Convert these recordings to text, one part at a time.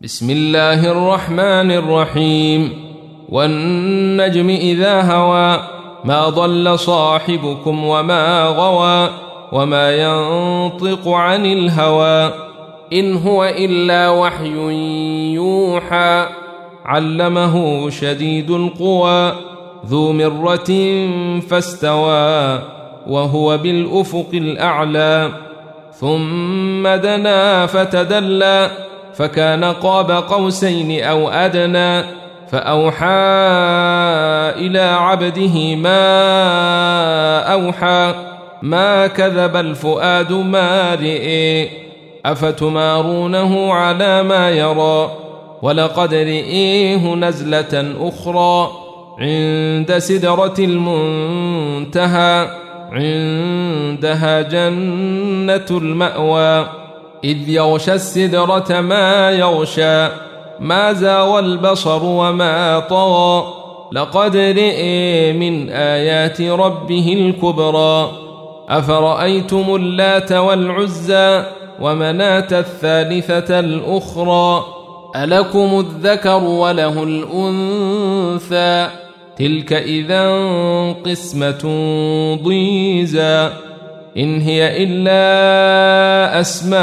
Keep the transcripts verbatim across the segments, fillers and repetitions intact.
بسم الله الرحمن الرحيم والنجم إذا هوى ما ضل صاحبكم وما غوى وما ينطق عن الهوى إن هو إلا وحي يوحى علمه شديد القوى ذو مرة فاستوى وهو بالأفق الأعلى ثم دنا فتدلى فكان قاب قوسين أو أدنى فأوحى إلى عبده ما أوحى ما كذب الفؤاد ما رئي أفتمارونه على ما يرى ولقد رئيه نزلة أخرى عند سدرة المنتهى عندها جنة المأوى إذ يغشى السدرة ما يغشى ما زاوى البصر وما طغى لقد رئي من آيات ربه الكبرى أفرأيتم اللات والعزى ومناة الثالثة الأخرى ألكم الذكر وله الأنثى تلك إذا قسمة ضيزى إن هي إلا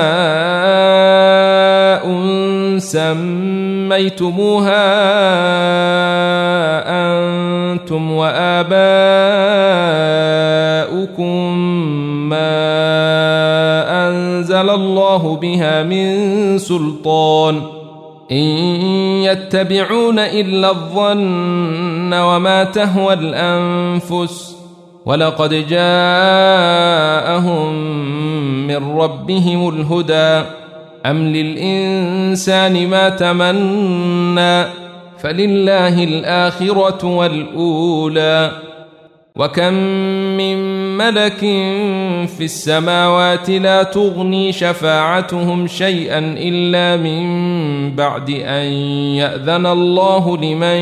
أسماء سميتموها أنتم وآباؤكم ما أنزل الله بها من سلطان إن يتبعون إلا الظن وما تهوى الأنفس ولقد جاءهم من ربهم الهدى أم للإنسان ما تمنى فلله الآخرة والأولى وكم من ملك في السماوات لا تغني شفاعتهم شيئا إلا من بعد أن يأذن الله لمن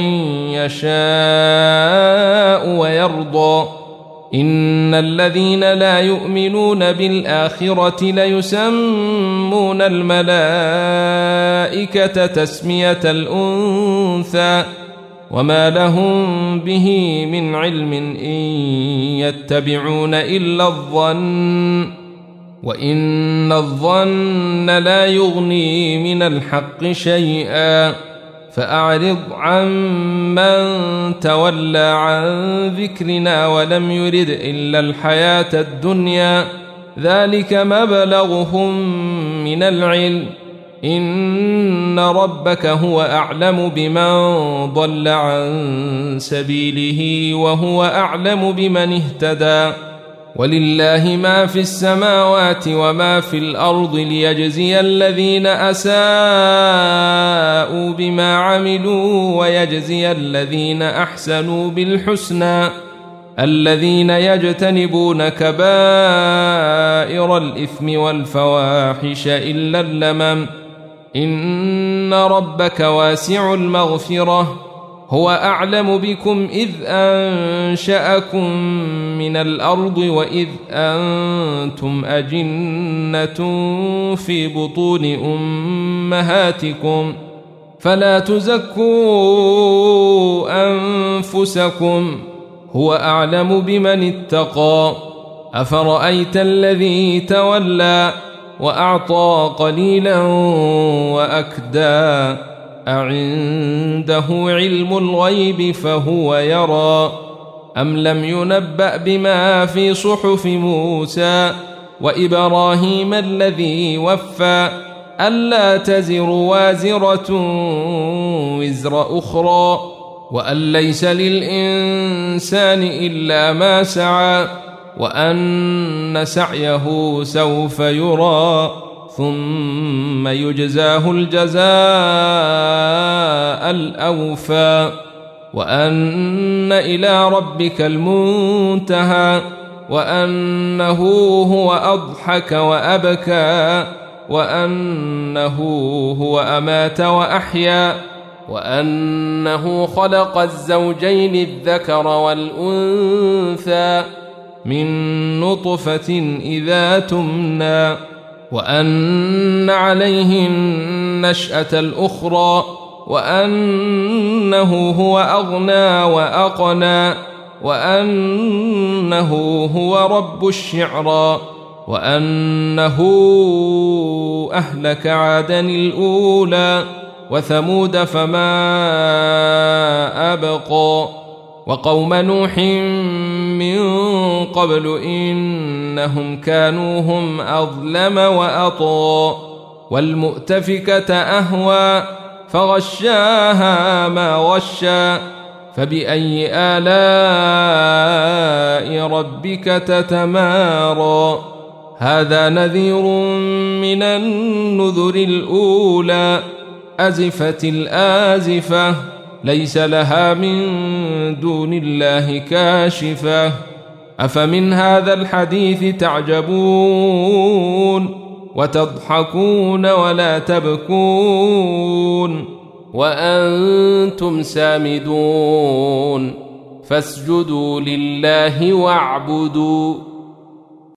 يشاء ويرضى إن الذين لا يؤمنون بالآخرة ليسمون الملائكة تسمية الأنثى وما لهم به من علم إن يتبعون إلا الظن وإن الظن لا يغني من الحق شيئا فأعرض عن من تولى عن ذكرنا ولم يرد إلا الحياة الدنيا ذلك مبلغهم من العلم إن ربك هو أعلم بمن ضل عن سبيله وهو أعلم بمن اهتدى ولله ما في السماوات وما في الأرض ليجزي الذين أساءوا بما عملوا ويجزي الذين أحسنوا بالحسنى الذين يجتنبون كبائر الإثم والفواحش إلا اللمم إن ربك واسع المغفرة هو أعلم بكم إذ أنشأكم من الأرض وإذ أنتم أجنة في بطون أمهاتكم فلا تزكوا أنفسكم هو أعلم بمن اتقى أفرأيت الذي تولى وأعطى قليلا وأكدى أعنده علم الغيب فهو يرى أم لم ينبأ بما في صحف موسى وإبراهيم الذي وفى ألا تزر وازرة وزر أخرى وأن ليس للإنسان إلا ما سعى وأن سعيه سوف يرى ثم يجزاه الجزاء الأوفى وأن إلى ربك المنتهى وأنه هو أضحك وأبكى وأنه هو أمات وأحيا وأنه خلق الزوجين الذكر والأنثى من نطفة إذا تمنى وأن عليه النشأة الأخرى وأنه هو أغنى وأقنى وأنه هو رب الشعرى وأنه أهلك عادا الأولى وثمود فما أبقى وقوم نوح من قبل إنهم كانوا هم أظلم وأطغى والمؤتفكة أهوى فغشاها ما غشى فبأي آلاء ربك تتمارى هذا نذير من النذر الأولى أزفت الآزفة ليس لها من دون الله كاشفة أفمن هذا الحديث تعجبون وتضحكون ولا تبكون وأنتم سامدون فاسجدوا لله واعبدوا